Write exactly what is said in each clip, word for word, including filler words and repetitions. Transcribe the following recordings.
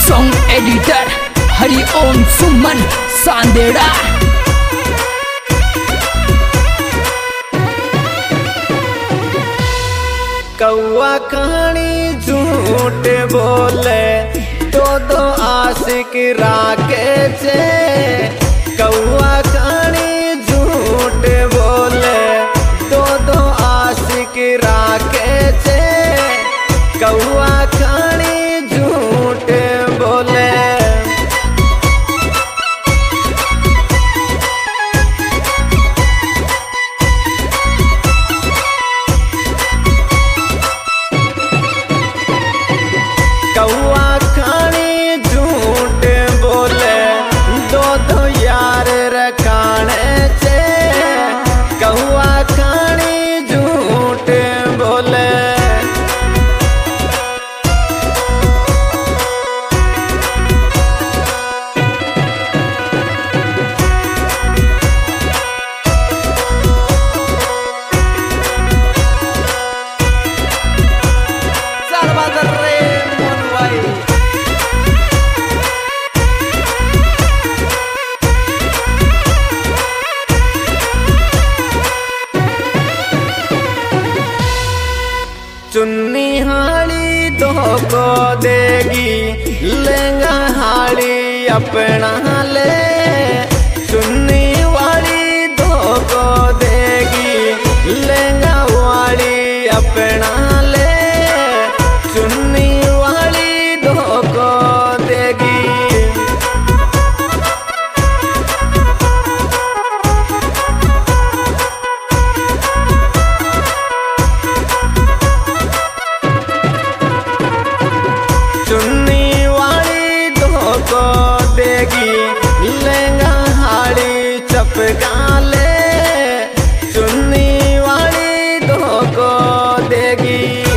Song editor Hari Om Suman Sandera. कौआ कहानी झूठ बोले तो दो आशिक राके छे। कौआ कहानी झूठ बोले तो दो आशिक राके छे। कौआ कहानी झूठ बोले कौआ कहानी झूठ बोले दो दो यार रखाने छे। कौआ कहानी झूठ बोले चुन्नी हाड़ी दो को देगी लहंगा हाड़ी अपना ले। चुन्नी वाली दो को देगी लहंगा वाली अपना ले। चुन्नी वाली दो को देगी चुन्नी वाली दो को देगी लहंगा हाड़ी चपका ले। चुन्नी वाली दो को देगी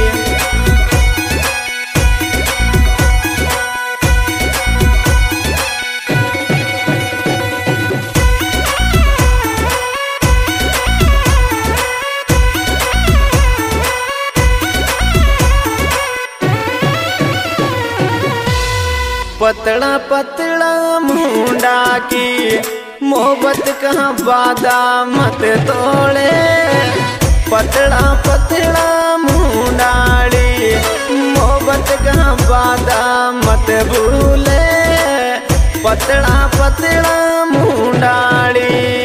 पतला पतला मुंडा की मोहब्बत कहाँ वादा मत तोड़े। पतला पतला मुंडाड़ी मोहब्बत कहाँ वादा मत भूले। पतला पतला मुंडाड़ी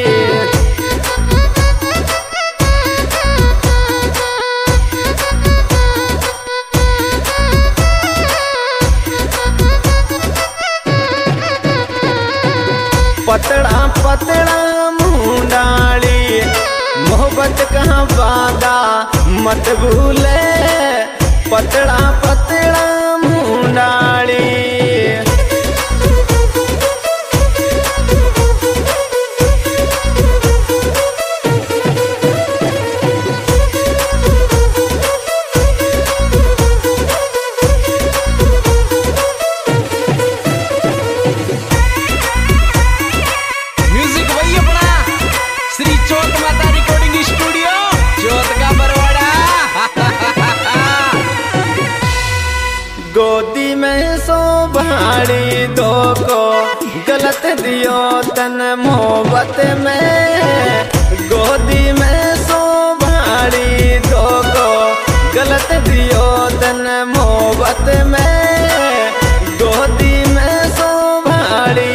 पतला पतला मुंडाड़ी मोहब्बत कहाँ वादा मत भूले। पतला पतला मुंडाड़ी गोदी में सो भाड़ी दो को गलत दियो तन मोहब्बत में। गोदी में सो भाड़ी दो को गलत दियो तन मोहब्बत में। गोदी में सो भाड़ी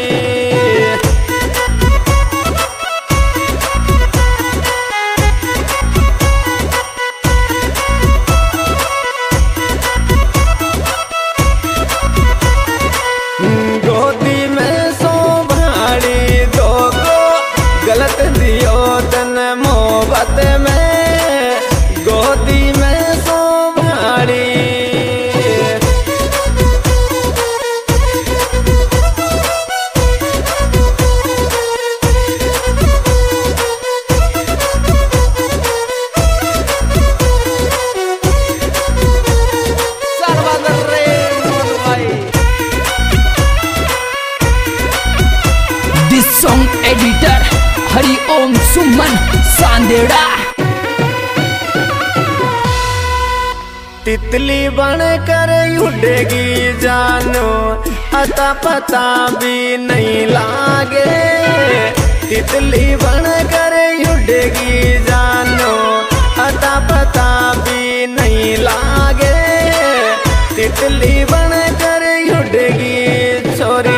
गोदी में सो भाड़ी दो को गलत दियो तन मोहब्बत में। गोदी में सो भाड़ी सॉन्ग एडिटर हरि ओम सुमन सांदेड़ा। तितली बन कर उड़ेगी जानो अता पता भी नहीं लागे। तितली बन कर उड़ेगी जानो अता पता भी नहीं लागे। तितली बन कर उड़ेगी छोरी।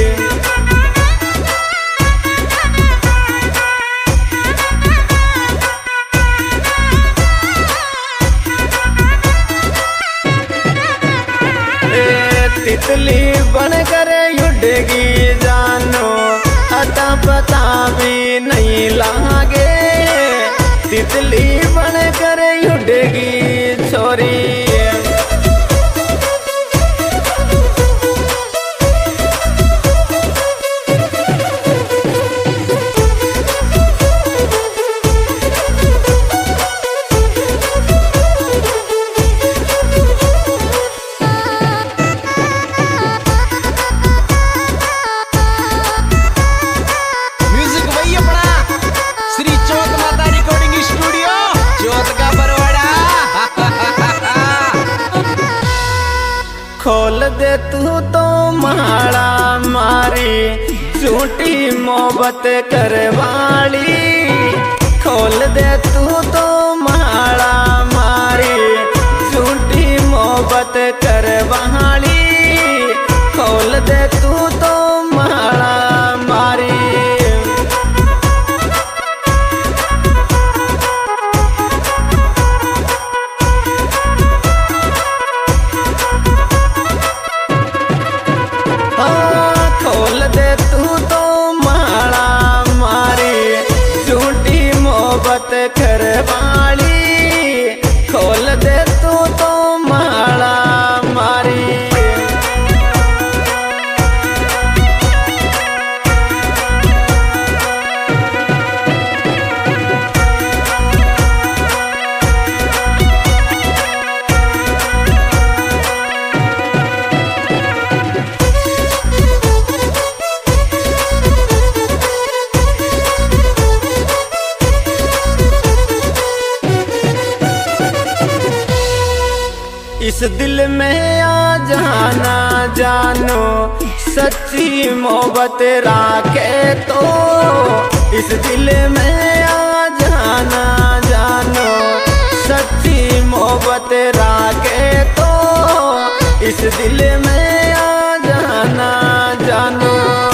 तितली बन कर उड़ेगी जानो अता पता भी नहीं लागे। तितली बन कर उड़ेगी छोरी। खोल दे तू तो माला मारी झूठी मोहब्बत करवाली। खोल दे तू तो माला मारी झूठी मोहब्बत करवाली। खोल दे तू तो माला मारी। खोल दे तू तो माला मारी झूठी मोहब्बत करवाली। खोल दे तू तो माला मारी। इस दिल में आ जाना जानो सच्ची मोहब्बत राखे तो। इस दिल में आ जाना जानो सच्ची मोहब्बत राखे तो। इस दिल में आ जाना जानो।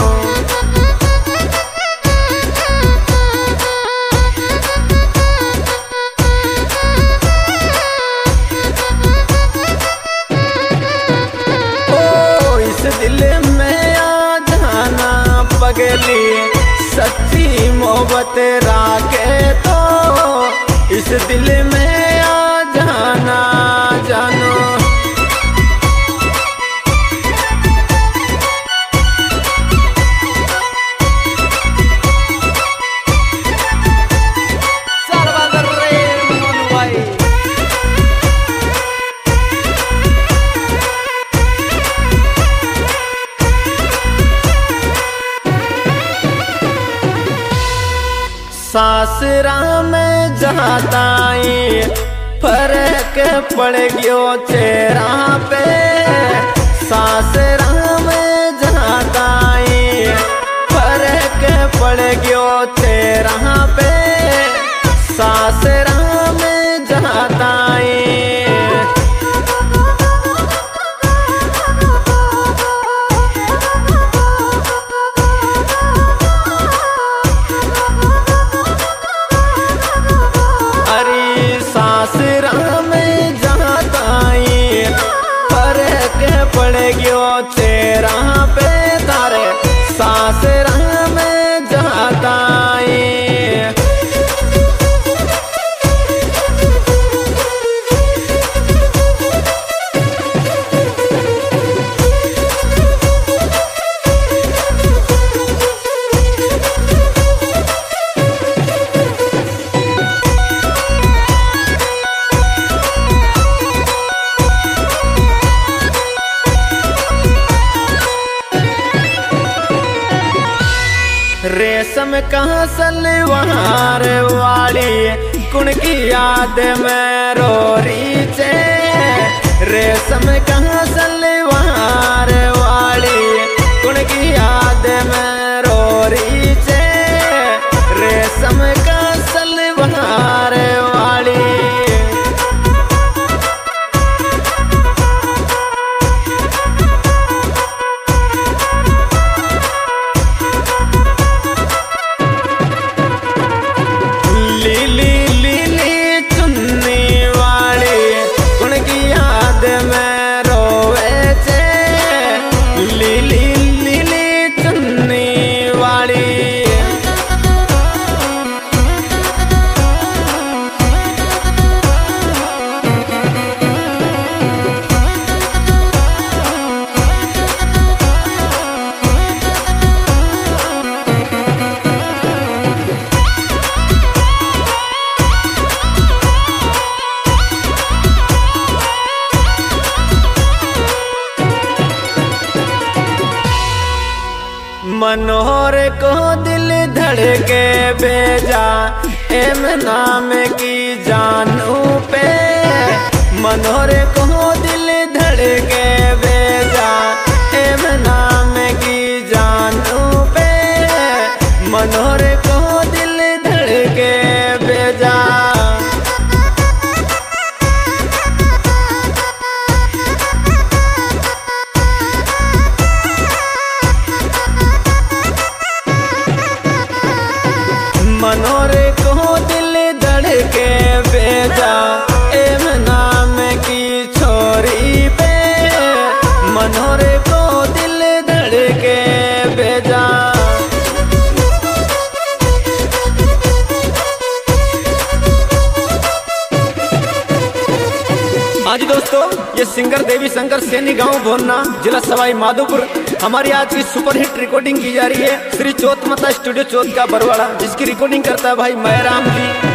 दिल में आ जाना पगली सच्ची मोहब्बत राखे तो। इस दिल में आ जाना जानो। सासरा में जाताई फर्क पड़ गयो चेहरा पे। सासरा में जाताई फर्क पड़ गयो चेहरा पे। सासरा में जाताई सासरा में जाताई फर्क पड़ गयो चेहरा पे तारे। सासरा में जाताई रेशम कहाँ सलवार वाली कुण की याद में रो रही छे। रेशम कहाँ सलवार वाली उनकी याद में रो रही छे रेशम का सलवार वाली। लीली लीली चुन्नी वाली उनकी याद में रोवे छे लीली लीली चुन्नी वाली। मनोहर को दिल धड़के भेजा एम नाम की जानू पे मनोहर को दिल धड़के भेजा एम नाम की जानू पे मनोहर को दिल धड़के भेजा। मनोहर को दिल धड़के भेजा एम नाम की छोरी पे मनोहर को दिल धड़के भेजा। आज दोस्तों ये सिंगर देवी शंकर सैनी गांव भोरना जिला सवाई माधोपुर हमारी आज की सुपरहिट रिकॉर्डिंग की जा रही है श्री चौथ माता स्टूडियो चौथ का बरवाड़ा जिसकी रिकॉर्डिंग करता है भाई मैराम जी।